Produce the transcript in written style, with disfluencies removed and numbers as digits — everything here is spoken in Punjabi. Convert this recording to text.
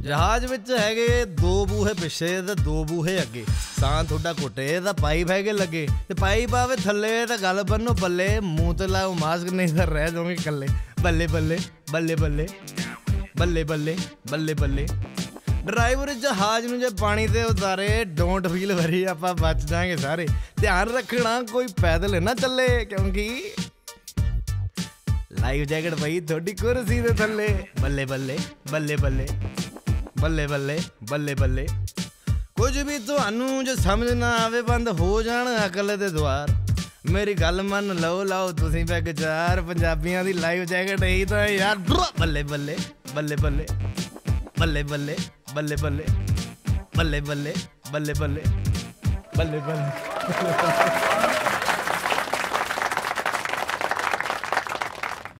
ਜਹਾਜ਼ ਵਿੱਚ ਹੈਗੇ 2 ਬੂਹੇ ਪਿੱਛੇ ਤੇ 2 ਬੂਹੇ ਅੱਗੇ। ਸਾਂ ਤੁਹਾਡਾ ਘੁੱਟੇ ਤਾਂ ਪਾਈਪ ਹੈਗੇ ਲੱਗੇ ਤੇ ਪਾਈਪ ਆਵੇ ਥੱਲੇ ਤਾਂ ਗੱਲ ਬੰਨੋ ਬੱਲੇ। ਮੂੰਹ ਤੇ ਲਾਓ ਮਾਸਕ ਨਹੀਂ ਤਾਂ ਰਹਿ ਜਾਓਗੇ ਇਕੱਲੇ। ਬੱਲੇ ਬੱਲੇ ਬੱਲੇ ਬੱਲੇ ਬੱਲੇ ਬੱਲੇ ਬੱਲੇ ਬੱਲੇ। ਡਰਾਈਵਰ ਜਹਾਜ਼ ਨੂੰ ਜੇ ਪਾਣੀ ਤੇ ਉਤਾਰੇ ਡੋਂਟ ਫੀਲ ਵਰੀ, ਆਪਾਂ ਬਚ ਜਾਵਾਂਗੇ ਸਾਰੇ। ਧਿਆਨ ਰੱਖਣਾ ਕੋਈ ਪੈਦਲ ਨਾ ਚੱਲੇ ਕਿਉਂਕਿ ਲਾਈਫ ਜੈਕਟ ਪਈ ਤੁਹਾਡੀ ਕੁਰਸੀ ਦੇ ਥੱਲੇ। ਬੱਲੇ ਬੱਲੇ ਬੱਲੇ ਬੱਲੇ ਬੱਲੇ ਬੱਲੇ ਬੱਲੇ ਬੱਲੇ। ਕੁਝ ਵੀ ਤੁਹਾਨੂੰ ਜੇ ਸਮਝ ਨਾ ਆਵੇ ਬੰਦ ਹੋ ਜਾਣ ਅਕਲ ਦੇ ਦੁਆਰ। ਮੇਰੀ ਗੱਲ ਮੰਨ ਲਓ ਲਾਓ ਤੁਸੀਂ ਪੈਗ 4। ਪੰਜਾਬੀਆਂ ਦੀ ਲਾਈਫ ਜੈਕਟ ਇਹੀ ਤਾਂ ਯਾਰ। ਬੱਲੇ ਬੱਲੇ ਬੱਲੇ ਬੱਲੇ ਬੱਲੇ ਬੱਲੇ ਬੱਲੇ ਬੱਲੇ ਬੱਲੇ ਬੱਲੇ ਬੱਲੇ ਬੱਲੇ ਬੱਲੇ ਬੱਲੇ।